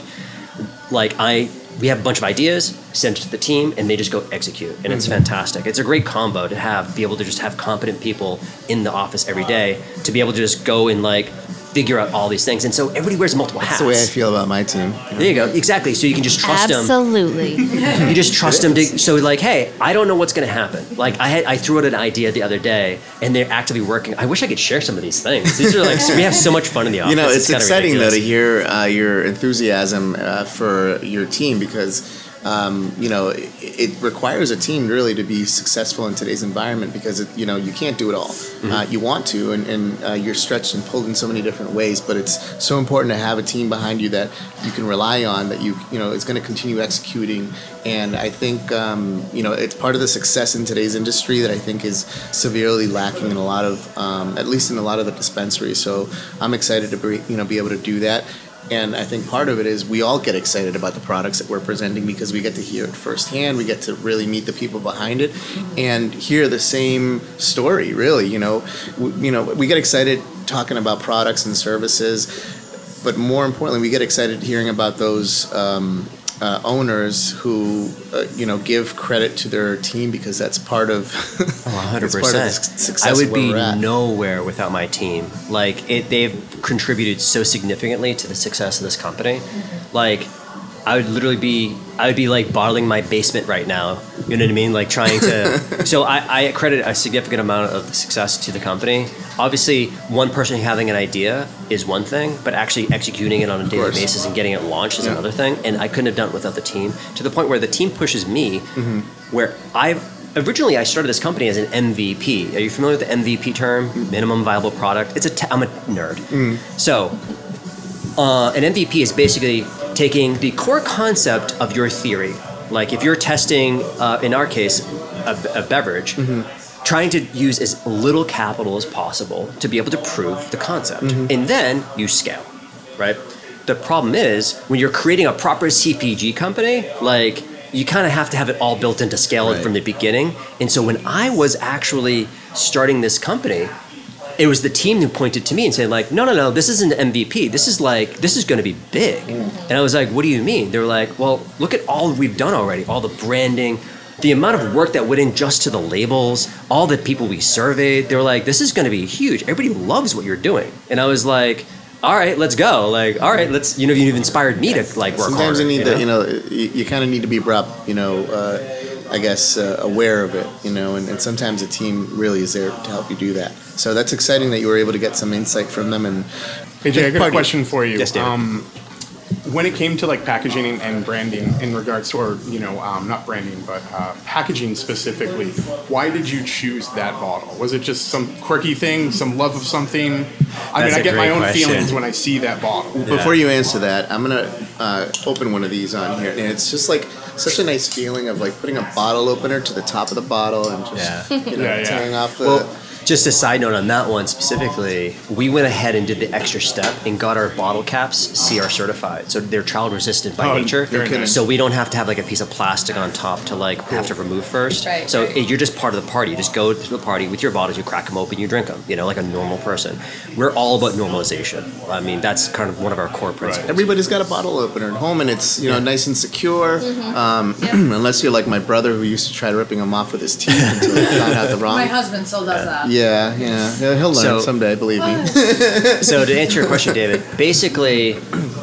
like I, we have a bunch of ideas, send it to the team, and they just go execute, and mm-hmm. it's fantastic. It's a great combo to have, be able to just have competent people in the office every day to be able to just go and like figure out all these things. And so everybody wears multiple hats. That's the way I feel about my team. There you go. Exactly. So you can just trust them. Absolutely. You just trust them to, so like, hey, I don't know what's going to happen. Like I had, I threw out an idea the other day and they're actively working. I wish I could share some of these things. These are like, we have so much fun in the office. You know, it's, it's exciting though ridiculous. to hear uh, your enthusiasm uh, for your team because um, you know, it, it requires a team really to be successful in today's environment because, it, you know, you can't do it all. Mm-hmm. Uh, you want to, and, and uh, you're stretched and pulled in so many different ways, but it's so important to have a team behind you that you can rely on, that you, you know, is going to continue executing. And I think, um, you know, it's part of the success in today's industry that I think is severely lacking in a lot of, um, at least in a lot of the dispensaries. So I'm excited to be, you know, be able to do that. And I think part of it is we all get excited about the products that we're presenting because we get to hear it firsthand. We get to really meet the people behind it and hear the same story, really. You know, we, you know, we get excited talking about products and services, but more importantly, we get excited hearing about those um, uh, owners who, uh, you know, give credit to their team because that's part of, oh, one hundred percent. Part of the success I would of where be we're at. nowhere without my team. Like, it, they've contributed so significantly to the success of this company. Mm-hmm. Like, I would literally be, I would be like bottling my basement right now. You know what I mean? Like trying to, so I, I credit a significant amount of the success to the company. Obviously, one person having an idea is one thing, but actually executing it on a daily basis and getting it launched is yeah. another thing. And I couldn't have done it without the team, to the point where the team pushes me, mm-hmm. where I originally I started this company as an M V P. Are you familiar with the M V P term? Mm-hmm. Minimum viable product. It's a, te- I'm a nerd. Mm-hmm. So uh, an M V P is basically taking the core concept of your theory. Like if you're testing, uh, in our case, a, a beverage, mm-hmm. trying to use as little capital as possible to be able to prove the concept. Mm-hmm. And then you scale, right? The problem is when you're creating a proper C P G company, like you kind of have to have it all built into scale right. from the beginning. And so when I was actually starting this company, it was the team who pointed to me and said like, no, no, no, this isn't an M V P. This is like, this is going to be big. Mm-hmm. And I was like, what do you mean? They were like, well, look at all we've done already, all the branding, the amount of work that went in just to the labels, all the people we surveyed. They were like, this is going to be huge. Everybody loves what you're doing. And I was like, all right, let's go. Like, all right, let's, you know, you've inspired me to like work Sometimes harder, you need you to, know? you know, you, you kind of need to be brought, you know, uh, I guess, uh, aware of it, you know, and, and sometimes a team really is there to help you do that. So that's exciting that you were able to get some insight from them. And hey Jay, I got a question for you. Yes, David. Um, when it came to like packaging and branding in regards to, or you know, um, not branding, but uh, packaging specifically, why did you choose that bottle? Was it just some quirky thing, some love of something? I That's mean, I a get my great own question. feelings when I see that bottle. Yeah. Before you answer that, I'm going to uh, open one of these on here. And it's just like such a nice feeling of like putting a bottle opener to the top of the bottle and just, Yeah. you know, Yeah, yeah. tearing off the... Well, just a side note on that one specifically, we went ahead and did the extra step and got our bottle caps C R certified. So they're child resistant by Oh, nature. very nice. So we don't have to have like a piece of plastic on top to like have to remove first. Right, so right. it- you're just part of the party. You just go to the party with your bottles, you crack them open, you drink them, you know, like a normal person. We're all about normalization. I mean, that's kind of one of our core principles. Everybody's got a bottle opener at home, and it's, you know, nice and secure. Mm-hmm. Um, unless you're like my brother, who used to try ripping them off with his teeth until he found out the wrong. My husband still does that. Yeah, yeah, yeah. He'll learn So- someday. Believe me. So to answer your question, David, basically,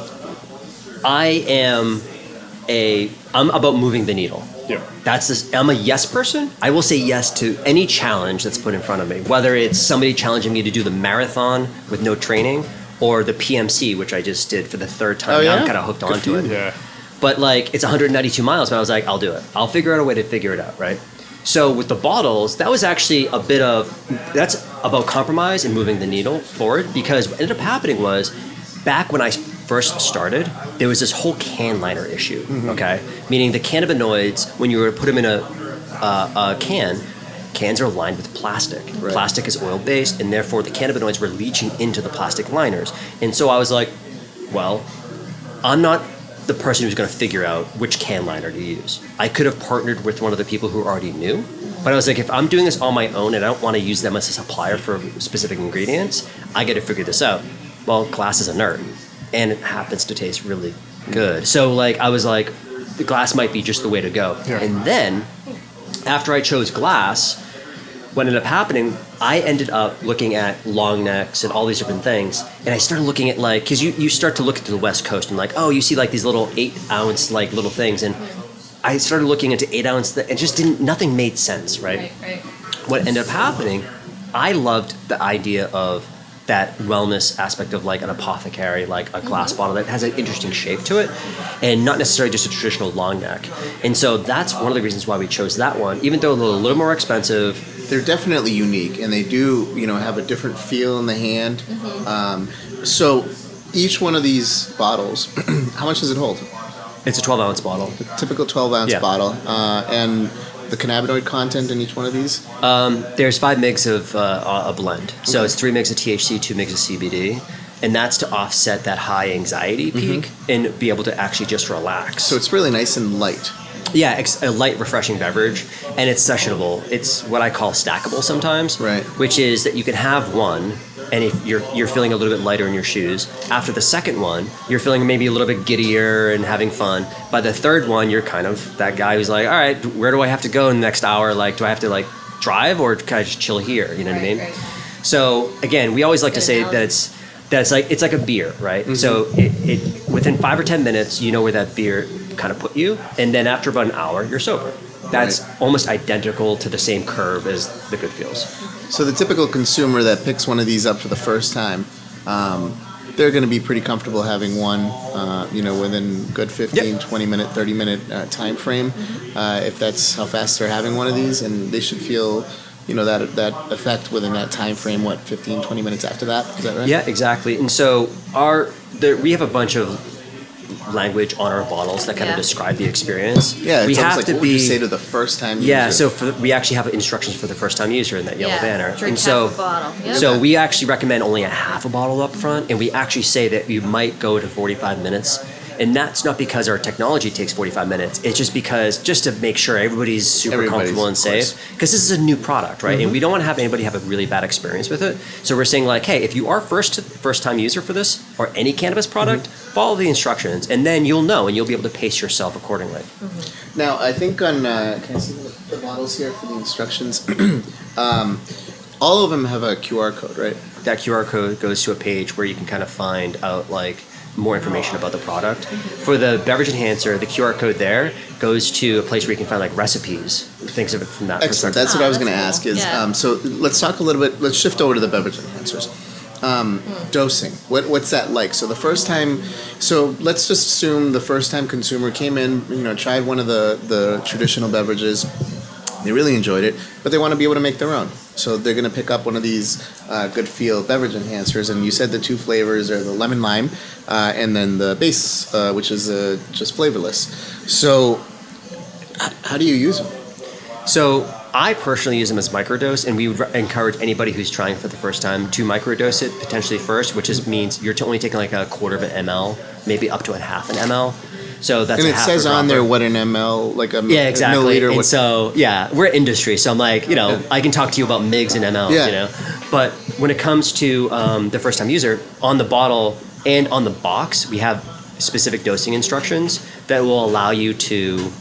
I am a, I'm about moving the needle. Yeah. That's this, I'm a yes person. I will say yes to any challenge that's put in front of me, whether it's somebody challenging me to do the marathon with no training or the P M C, which I just did for the third time. Oh, Now yeah? I'm kind of hooked Good onto for it. you. Yeah. But like, it's one hundred ninety-two miles, but I was like, I'll do it. I'll figure out a way to figure it out, right? So with the bottles, that was actually a bit of, that's about compromise and moving the needle forward, because what ended up happening was, back when I first started, there was this whole can liner issue, Mm-hmm. okay? Meaning the cannabinoids, when you were to put them in a, uh, a can, cans are lined with plastic. Right. Plastic is oil-based, and therefore the cannabinoids were leaching into the plastic liners. And so I was like, well, I'm not the person who's going to figure out which can liner to use. I could have partnered with one of the people who already knew, but I was like, if I'm doing this on my own and I don't want to use them as a supplier for specific ingredients, I got to figure this out. Well, glass is inert, and it happens to taste really good. So like, I was like, the glass might be just the way to go. Yeah. And then, after I chose glass, what ended up happening, I ended up looking at long necks and all these different things, and I started looking at like, because you, you start to look at the West Coast and like, oh, you see like these little eight ounce like little things, and I started looking into eight ounce, th- it just didn't, nothing made sense, right? Right, right. What ended up happening, I loved the idea of that wellness aspect of like an apothecary, like a glass bottle that has an interesting shape to it, and not necessarily just a traditional long neck. And so that's one of the reasons why we chose that one, even though a little, a little more expensive. They're definitely unique, and they do, you know, have a different feel in the hand. Mm-hmm. Um, so each one of these bottles, how much does it hold? It's a twelve ounce bottle. A typical twelve ounce Yeah. bottle. Uh, and the cannabinoid content in each one of these? Um, there's five megs of uh, a blend. So Okay. it's three megs of T H C, two megs of C B D. And that's to offset that high anxiety peak mm-hmm. and be able to actually just relax. So it's really nice and light. Yeah, it's a light, refreshing beverage, and it's sessionable. It's what I call stackable sometimes, Right. which is that you can have one, and if you're you're feeling a little bit lighter in your shoes, after the second one, you're feeling maybe a little bit giddier and having fun. By the third one, you're kind of that guy who's like, all right, where do I have to go in the next hour? Like, do I have to like drive or can I just chill here? You know what I mean? Right. So again, we always like to say that it's that it's like it's like a beer, right? Mm-hmm. So it, it within five or ten minutes, you know where that beer kind of put you, and then after about an hour, you're sober. That's Right. almost identical to the same curve as the Good Feels. So the typical consumer that picks one of these up for the first time, um, they're going to be pretty comfortable having one, uh, you know, within good fifteen, Yep. twenty minute, thirty minute uh, time frame, uh, if that's how fast they're having one of these, and they should feel, you know, that that effect within that time frame. What, fifteen, twenty minutes after that? Is that right? Yeah, exactly. And so our there, we have a bunch of language on our bottles that kind Yeah. of describe the experience. Yeah, it's we almost have like to what be. would you say to the first time Yeah, user? so for, we actually have instructions for the first time user in that yellow Yeah, banner. drink and so, half a bottle. Yep. so we actually recommend only a half a bottle up front, and we actually say that you might go to forty-five minutes. And that's not because our technology takes forty-five minutes. It's just because, just to make sure everybody's super Everybody's, comfortable and of course. safe. Because this is a new product, right? Mm-hmm. And we don't want to have anybody have a really bad experience with it. So we're saying like, hey, if you are first first time user for this or any cannabis product, Mm-hmm. follow the instructions, and then you'll know, and you'll be able to pace yourself accordingly. Now, I think on, uh, can I see the, the bottles here for the instructions? um, all of them have a Q R code, right? That Q R code goes to a page where you can kind of find out like more information about the product. For the beverage enhancer, the Q R code there goes to a place where you can find like recipes, things of it from that Excellent. perspective. That's what I was Oh, going to that's ask cool. is, Yeah. um, so let's talk a little bit, let's shift over to the beverage enhancers. Um, Dosing, what, what's that like? So the first time, so let's just assume the first time consumer came in, you know, tried one of the, the traditional beverages, they really enjoyed it, but they want to be able to make their own. So they're going to pick up one of these uh, Good Feel beverage enhancers, and you said the two flavors are the lemon lime, uh, and then the base, uh, which is uh, just flavorless. So h- how do you use them? So I personally use them as microdose, and we would re- encourage anybody who's trying for the first time to microdose it potentially first, which is means you're t- only taking like a quarter of an ml, maybe up to a half an ml. So that's And a it half says a on there dropper. what an ml, like a Yeah, exactly. milliliter. And What, so, yeah, we're industry, so I'm like, you know, Yeah. I can talk to you about M I Gs and M Ls, Yeah. you know. But when it comes to um, the first-time user, on the bottle and on the box, we have specific dosing instructions that will allow you to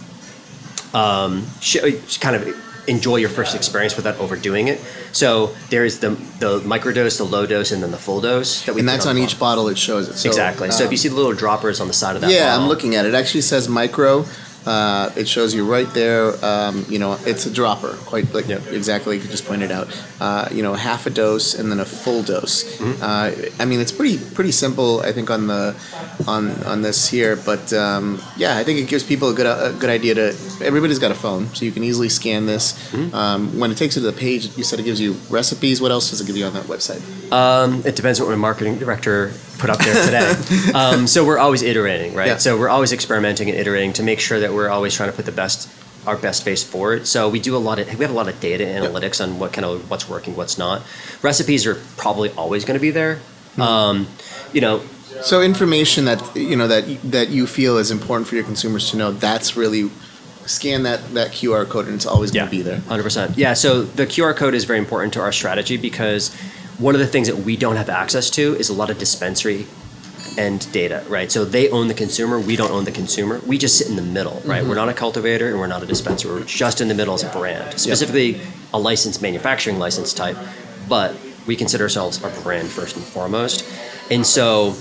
um, sh- kind of enjoy your first experience without overdoing it. So there's the the microdose, the low dose, and then the full dose. That we and put that's the on each bottle. bottle. It shows it. So, Exactly. So if um, you see the little droppers on the side of that yeah, bottle, I'm looking at it. It actually says micro. Uh, it shows you right there. Um, you know, it's a dropper, quite like Yep. exactly. You could just point it out. Uh, you know, half a dose and then a full dose. Mm-hmm. Uh, I mean, it's pretty pretty simple. I think on the on on this here, but um, yeah, I think it gives people a good a good idea to. Everybody's got a phone, so you can easily scan this. Mm-hmm. Um, when it takes you to the page, you said it gives you recipes. What else does it give you on that website? Um, it depends on what my marketing director put up there today. um, so we're always iterating, right? Yeah. So we're always experimenting and iterating to make sure that we're always trying to put the best, our best face forward. So we do a lot of, we have a lot of data analytics on what kind of what's working, what's not. Recipes are probably always going to be there. Hmm. Um, you know, So information that you know that that you feel is important for your consumers to know. That's really scan that that Q R code and it's always going to be there. one hundred percent. Yeah, so the Q R code is very important to our strategy because one of the things that we don't have access to is a lot of dispensary and data, right? So they own the consumer, we don't own the consumer. We just sit in the middle, right? We're not a cultivator and we're not a dispenser. We're just in the middle as a brand, specifically a licensed manufacturing license type, but we consider ourselves a brand first and foremost. And so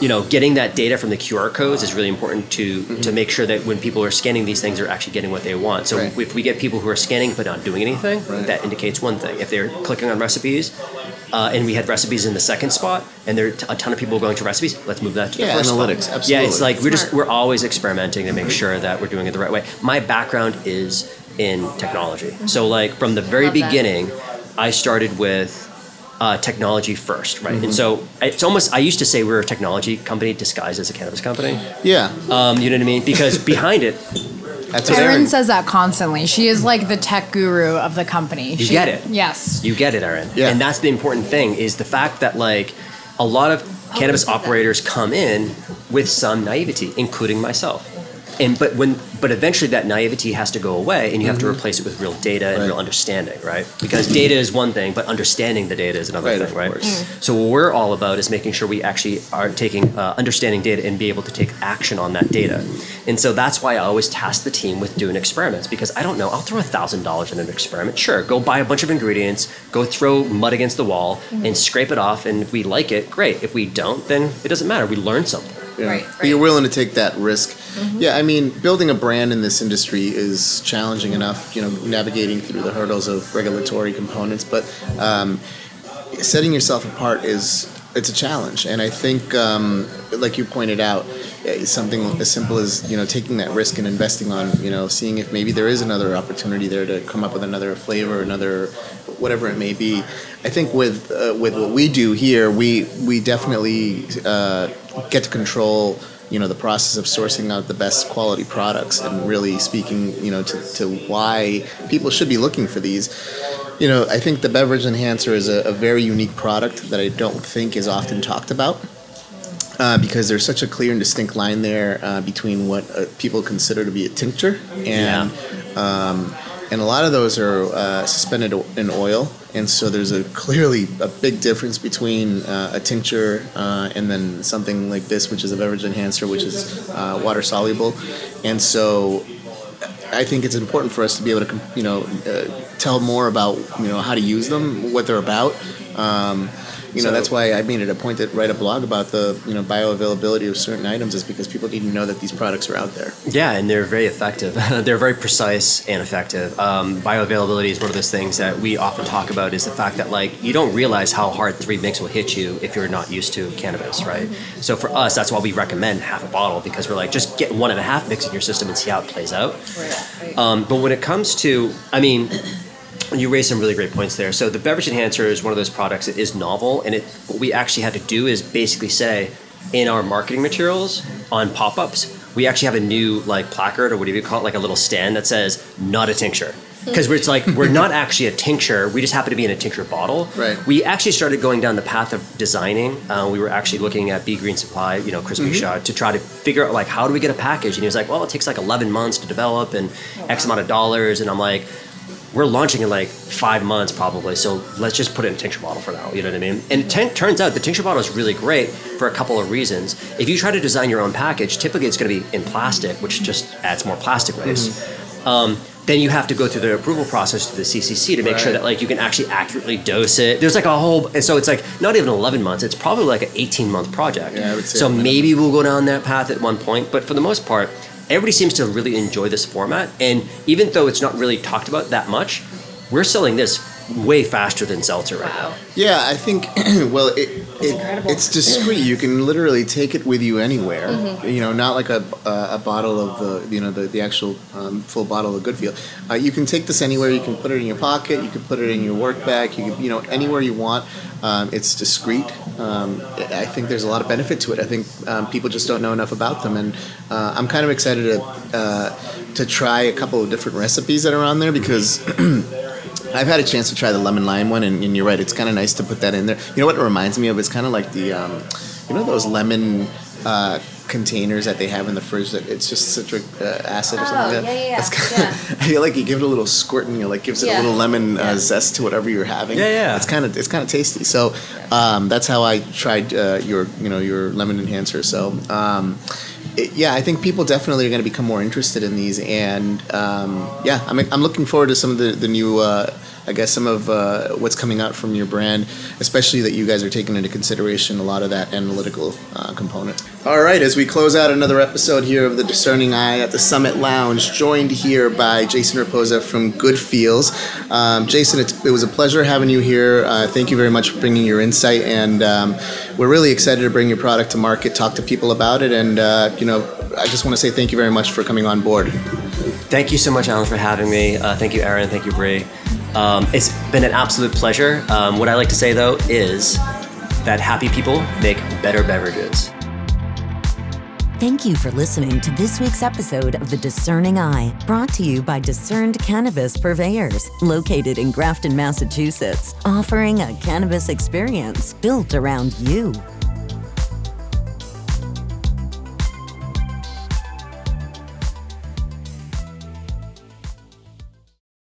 you know, getting that data from the Q R codes is really important to Mm-hmm. to make sure that when people are scanning these things, they're actually getting what they want. So Right. if we get people who are scanning but not doing anything, Right. that indicates one thing. If they're clicking on recipes, uh, and we had recipes in the second spot, and there are t- a ton of people going to recipes, let's move that to the Yeah, first analytics, spot. absolutely. Yeah, it's like we're just Smart. we're always experimenting to make sure that we're doing it the right way. My background is in technology, so like from the very Love that. beginning, I started with uh, technology first, right? And so it's almost I used to say we were a technology company disguised as a cannabis company. Yeah, Um, you know what I mean? Because behind it, that's what Erin Erin says that constantly. She is like the tech guru of the company. You She- get it. Yes. you get it, Aaron. Yeah. And that's the important thing is the fact that like a lot of cannabis I see that. operators come in with some naivety, including myself. And but when but eventually that naivety has to go away, and you have to replace it with real data and Right. real understanding, right? Because data is one thing, but understanding the data is another Right, thing, of right? course. So what we're all about is making sure we actually are taking uh, understanding data and be able to take action on that data. And so that's why I always task the team with doing experiments because I don't know, I'll throw a thousand dollars in an experiment. Sure, go buy a bunch of ingredients, go throw mud against the wall, and scrape it off. And if we like it, great. If we don't, then it doesn't matter. We learned something. Yeah. Right, But you're right. willing to take that risk. Yeah, I mean, building a brand in this industry is challenging enough, you know, navigating through the hurdles of regulatory components, but um, setting yourself apart is it's a challenge. And I think, um, like you pointed out, eh, something as simple as, you know, taking that risk and investing on, you know, seeing if maybe there is another opportunity there to come up with another flavor, another whatever it may be. I think with uh, with what we do here, we we definitely uh, get to control, you know, the process of sourcing out the best quality products and really speaking, you know, to, to why people should be looking for these. You know, I think the beverage enhancer is a, a very unique product that I don't think is often talked about. Uh, because there's such a clear and distinct line there uh, between what uh, people consider to be a tincture and um, and a lot of those are uh, suspended o- in oil, and so there's a clearly a big difference between uh, a tincture uh, and then something like this, which is a beverage enhancer, which is uh, water soluble, and so I think it's important for us to be able to, you know, uh, tell more about, you know, how to use them, what they're about. Um, you know, So- that's why I made it a point to write a blog about the, you know, bioavailability of certain items, is because people need to know that these products are out there. Yeah, and they're very effective. They're very precise and effective. Um, bioavailability is one of those things that we often talk about is the fact that like you don't realize how hard three mix will hit you if you're not used to cannabis, right? So for us, that's why we recommend half a bottle because we're like, just get one and a half mix in your system and see how it plays out. Um, but when it comes to, I mean, you raised some really great points there. So the beverage enhancer is one of those products that is novel, and it what we actually had to do is basically say in our marketing materials on pop-ups, we actually have a new like placard or whatever you call it, like a little stand that says "not a tincture." Because it's like we're not actually a tincture. We just happen to be in a tincture bottle. Right. We actually started going down the path of designing. Uh, we were actually looking at B Green Supply, you know, Chris Bouchard, to try to figure out like how do we get a package. And he was like, well, it takes like eleven months to develop and X amount of dollars. And I'm like, we're launching in like five months probably, so let's just put it in a tincture bottle for now. You know what I mean? And it t- turns out the tincture bottle is really great for a couple of reasons. If you try to design your own package, typically it's going to be in plastic, which just adds more plastic waste. Um, then you have to go through the approval process to the C C C to make sure Right. that like you can actually accurately dose it. There's like a whole, and so it's like not even eleven months. It's probably like an eighteen month project. Yeah, I would say so at minimum. maybe we'll go down that path at one point, but for the most part, everybody seems to really enjoy this format. And even though it's not really talked about that much, we're selling this way faster than seltzer right now. Wow. Yeah, I think, well, it, it incredible. it's discreet. You can literally take it with you anywhere. You know, not like a, a, a bottle of the, you know, the, the actual um, full bottle of Goodfield. Uh, you can take this anywhere. You can put it in your pocket. You can put it in your work bag. You can, you know, anywhere you want. Um, it's discreet. Um, I think there's a lot of benefit to it. I think um, people just don't know enough about them, and uh, I'm kind of excited to uh, to try a couple of different recipes that are on there because. I've had a chance to try the lemon lime one, and, and you're right. It's kind of nice to put that in there. You know what it reminds me of? It's kind of like the, um, you know, those lemon uh, containers that they have in the fridge. That it's just citric uh, acid or Oh, something like that. yeah, yeah, yeah. That's kinda, I feel like you give it a little squirt, and you like gives it Yeah. a little lemon uh, Yeah. zest to whatever you're having. Yeah, yeah. It's kind of it's kind of tasty. So um, that's how I tried uh, your you know your lemon enhancer. So. Um, it, yeah, I think people definitely are going to become more interested in these, and um, yeah, I'm I'm looking forward to some of the the new. Uh, I guess some of uh, what's coming out from your brand, especially that you guys are taking into consideration a lot of that analytical uh, component. All right, as we close out another episode here of The Discerning Eye at the Summit Lounge, joined here by Jason Raposa from Good Feels. Um, Jason, it's, it was a pleasure having you here. Uh, thank you very much for bringing your insight, and um, we're really excited to bring your product to market, talk to people about it, and uh, you know, I just want to say thank you very much for coming on board. Thank you so much, Alan, for having me. Uh, thank you, Aaron. Thank you, Bree. Um, it's been an absolute pleasure. Um, what I like to say, though, is that happy people make better beverages. Thank you for listening to this week's episode of The Discerning Eye, brought to you by Discerned Cannabis Purveyors, located in Grafton, Massachusetts, offering a cannabis experience built around you.